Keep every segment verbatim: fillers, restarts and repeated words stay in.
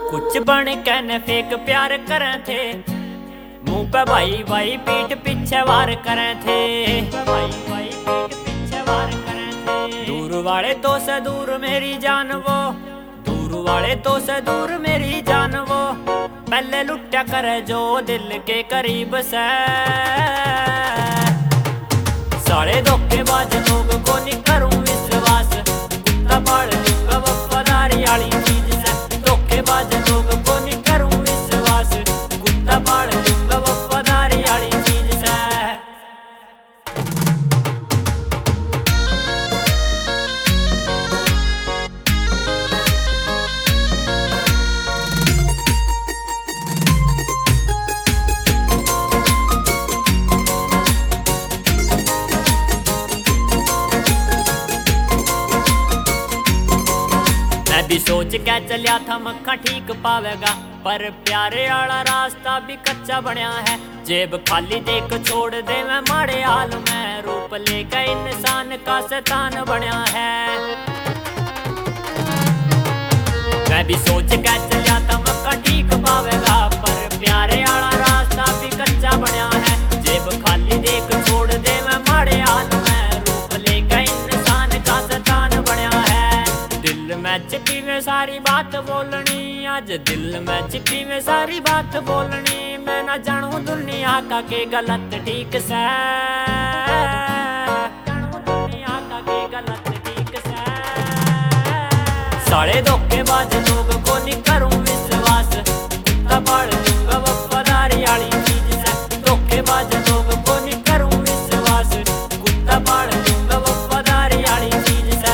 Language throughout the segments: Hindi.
कुछ बन कहने फेक प्यार करे थे, मुंह पे भाई भाई पीठ पीछे वार करे थे। भाई भाई पीठ पीछे वार करे थे। दूर वाले तो से दूर मेरी जान वो, दूर वाले तो से दूर मेरी जान वो, पहले लुट्या करे जो दिल के करीब से। सारे धोखेबाज लोग को नहीं करूं विश्वास, कुत्ता पाल लूंगा वफादारी वाली चीज से। धोखेबाज लोग को नहीं करूं विश्वास, कुत्ता पाल लूंगा वफादारी वाली चीज से। भी सोच के चलिया था मक्खा ठीक पावेगा, पर प्यारे वाला रास्ता भी कच्चा बनया है। जेब खाली देख छोड़ दे मैं माड़े हाल में, रूप लेकर इंसान का शैतान बनया है। मैं भी सोच के चलिया था मक्खा ठीक पावेगा, पर प्यारे वाला रास्ता भी कच्चा बनया है। जेब खाली देख छोड़ दे मैं माड़े हाल में, रूप लेकर इंसान का शैतान बनया है। दिल में छिपी में सारी बात बोलनी, आज दिल में छिपी में सारी बात बोलनी। मैं ना जानू दुनिया का के गलत ठीक से, जानू दुनिया का के गलत ठीक से। सारे धोखेबाज लोग को नहीं करूं विश्वास, कुत्ता पाल लूंगा वफादारी वाली चीज से। धोखेबाज लोग को नहीं करूं विश्वास, कुत्ता पाल लूंगा वफादारी वाली चीज से।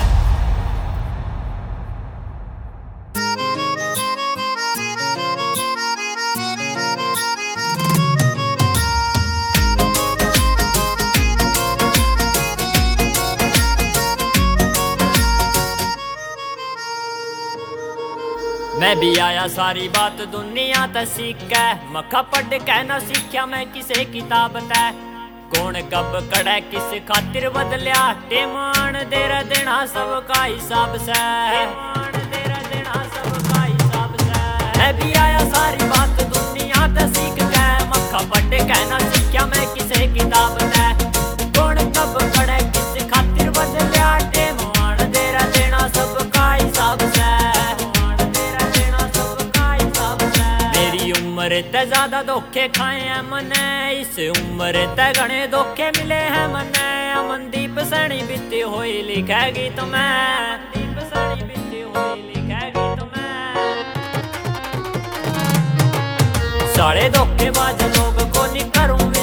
मैं भी आया सारी बात दुनिया ते सीख के, मक्खा पढ़ के ना सीख्या मैं किसे किताब ते। कौन कब कड़े किस खातिर बदलिया, टेमान देरा देना सबका हिसाब से। देरा देना सबका हिसाब से। मैं भी आया सारी बात दुनिया ते सीख के, मक्खा पढ़ के ना सीख्या मैं किसे किताब ते। कौन कब कड़े किस खातिर बदलिया, टेमान देरा देना सबका हिसाब से। उम्र ते ज्यादा धोखे खाए हैं मने, इस उम्र ते घने धोखे मिले हैं मने। अमनदीप सैनी बीती हुई लिखेगी तुम्हें, अमनदीप सैनी बीती हुई लिखेगी तुम्हें। सारे धोखेबाज लोग को नहीं करूं